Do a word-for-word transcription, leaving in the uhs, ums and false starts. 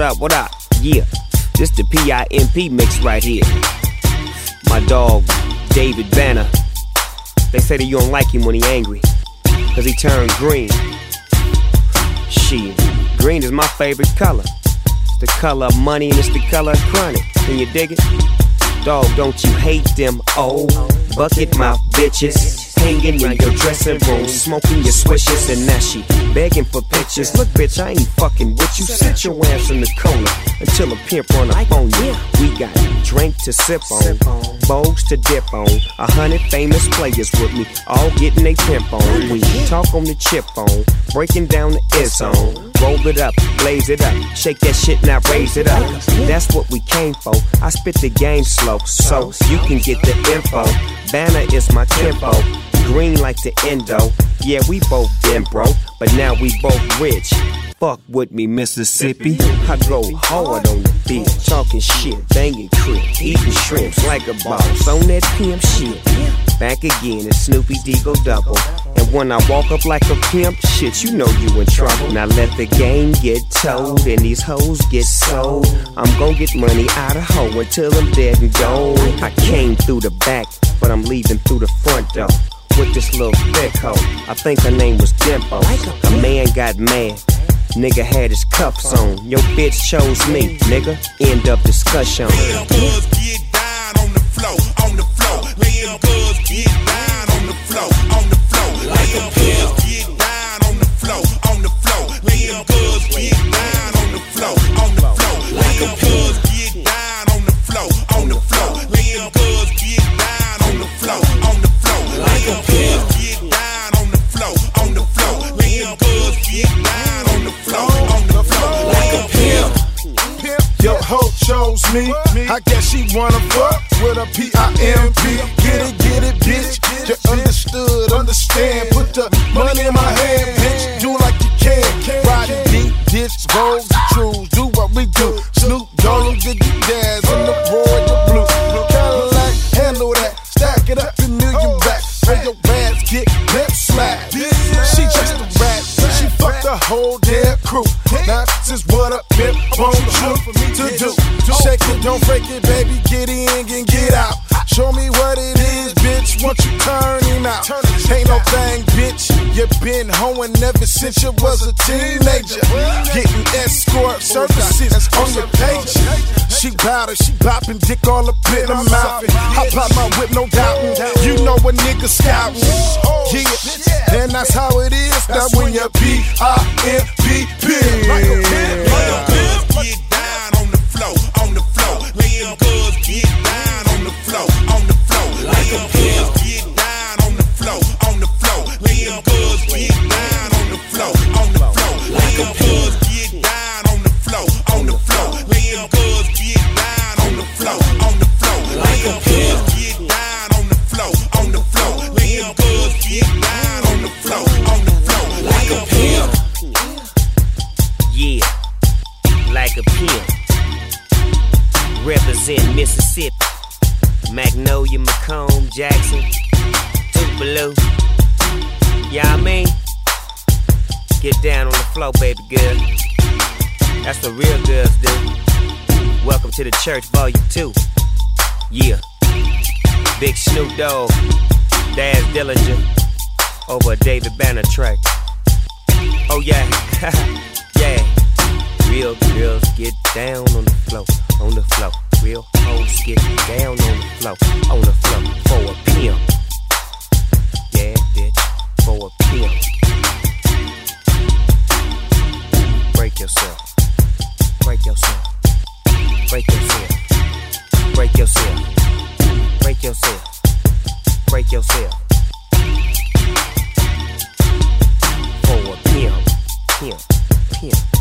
up, what up? Yeah, this the P I M P mix right here. My dog, David Banner. They say that you don't like him when he angry, cause he turned green. Shit, green is my favorite color. It's the color of money and it's the color of chronic. Can you dig it? Dog, don't you hate them old bucket mouth bitches? Hanging in your dressing room, smoking your swishes, and now she begging for pictures. Look, bitch, I ain't fucking with you. Sit your ass in the corner until a pimp run up on you. We got drink to sip on, bowls to dip on, a hundred famous players with me, all getting they pimp on. We talk on the chip on, breaking down the is on. Roll it up, blaze it up, shake that shit, now raise it up. That's what we came for. I spit the game slow, so you can get the info. Banner is my tempo, green like the endo. Yeah, we both been broke, but now we both rich. Fuck with me, Mississippi. I go hard on the bitch, talking shit, banging crib, eating shrimps like a boss on that pimp shit. Back again, it's Snoopy Deagle Double. And when I walk up like a pimp, shit, you know you in trouble. Now let the game get told and these hoes get sold. I'm gon' get money out of hoe until I'm dead and gone. I came through the back, but I'm leaving through the front door with this little thick hoe. I think her name was Dimpo. A man got mad, nigga had his cuffs on. Your bitch chose me, nigga. End of discussion. Little girls get down on the floor, on the floor. Little girls get down on the floor, on the floor. Little girls get down on the floor, on the floor. Little girls get down on the floor, on the floor. Little girls get down on the floor, on the floor. Little girls get down on the floor, on the floor. Little girls get down on the floor, on the floor. Little girls get down on the floor, on the floor. Like a pimp. Your hoe chose me. I guess she wanna fuck with a P I M P. Get it, get it, bitch. You understood, understand. Put the money in my hand, bitch. Do like you can. Ride it deep, ditch, goals, trues. Do what we do. Snoop Dogg, Diggy Daz, and the royal blue. Cadillac, handle that. Stack it up in million racks. Where your ass get lip slap. She just a rat. She fucked the whole damn crew. Now this is what a pimp wants you to do. Shake it, don't break it, baby. Get in and get out. Show me what it is, bitch. Once you turn him out, ain't no thing, bitch. You been hoeing ever since you was a teenager. Getting escort services on your page. She bout it, she bopping dick all up in her mouth. I pop my whip, no doubting. You know a nigga scouting. Yeah, and that's how it is. Now when you P I M P P. Little girls get down on the floor, on the floor. Little girls get down on the floor, on the floor. Little girls get down on the floor, on the floor. Little girls get down on the floor, on the floor. Little girls get down on the floor, on the floor. Little girls get down on the floor, on the floor. Little girls get down on the floor, on the floor. Little girls get down on the floor, on the floor. Like a pimp. Yeah, like a pimp. Represent Mississippi. Magnolia, Macomb, Jackson, Tupelo. Yeah, I mean, get down on the floor, baby girl. That's what real girls do. Welcome to the church, volume two. Yeah, Big Snoop Dogg, Daz Dillinger, over a David Banner track. Oh yeah, yeah. Real girls get down on the floor, on the floor. Real hoes get down on the floor, on the floor. For a pimp. Yeah, bitch, for a pimp. Break yourself. Break yourself. Break yourself. Break yourself. Break yourself. Break yourself. For a pimp. Pimp. Pimp.